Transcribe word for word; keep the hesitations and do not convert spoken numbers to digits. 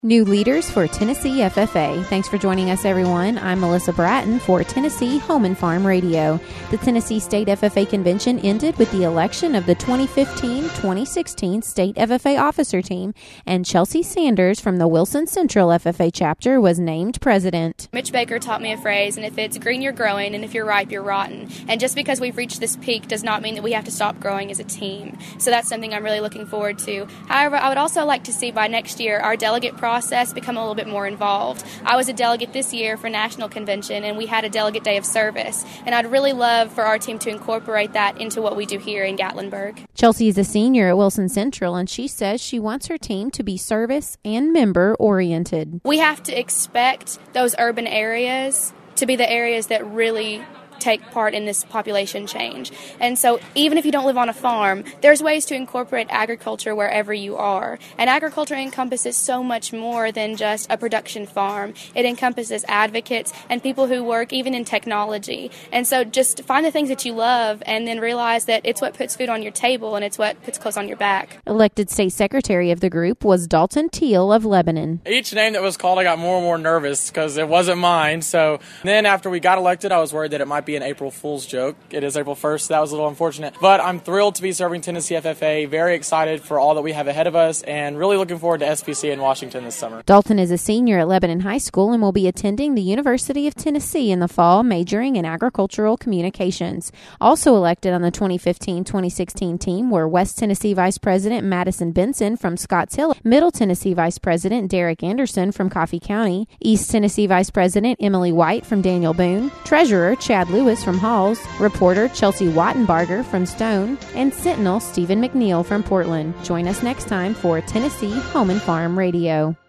New leaders for Tennessee F F A. Thanks for joining us, everyone. I'm Melissa Bratton for Tennessee Home and Farm Radio. The Tennessee State F F A Convention ended with the election of the twenty fifteen twenty sixteen State F F A Officer Team, and Chelsea Sanders from the Wilson Central F F A chapter was named president. Mitch Baker taught me a phrase, and if it's green, you're growing, and if you're ripe, you're rotten. And just because we've reached this peak does not mean that we have to stop growing as a team. So that's something I'm really looking forward to. However, I would also like to see by next year our delegate process process become a little bit more involved. I was a delegate this year for National Convention, and we had a delegate day of service, and I'd really love for our team to incorporate that into what we do here in Gatlinburg. Chelsea is a senior at Wilson Central, and she says she wants her team to be service and member oriented. We have to expect those urban areas to be the areas that really take part in this population change. And so even if you don't live on a farm, there's ways to incorporate agriculture wherever you are. And agriculture encompasses so much more than just a production farm. It encompasses advocates and people who work even in technology. And so just find the things that you love and then realize that it's what puts food on your table and it's what puts clothes on your back. Elected state secretary of the group was Dalton Teal of Lebanon. Each name that was called, I got more and more nervous because it wasn't mine. So then after we got elected, I was worried that it might be an April Fool's joke. It is April first, so that was a little unfortunate. But I'm thrilled to be serving Tennessee F F A, very excited for all that we have ahead of us, and really looking forward to S P C in Washington this summer. Dalton is a senior at Lebanon High School and will be attending the University of Tennessee in the fall, majoring in agricultural communications. Also elected on the twenty fifteen twenty sixteen team were West Tennessee Vice President Madison Benson from Scotts Hill, Middle Tennessee Vice President Derek Anderson from Coffee County, East Tennessee Vice President Emily White from Daniel Boone, Treasurer Chad Lewis from Halls, reporter Chelsea Wattenbarger from Stone, and Sentinel Stephen McNeil from Portland. Join us next time for Tennessee Home and Farm Radio.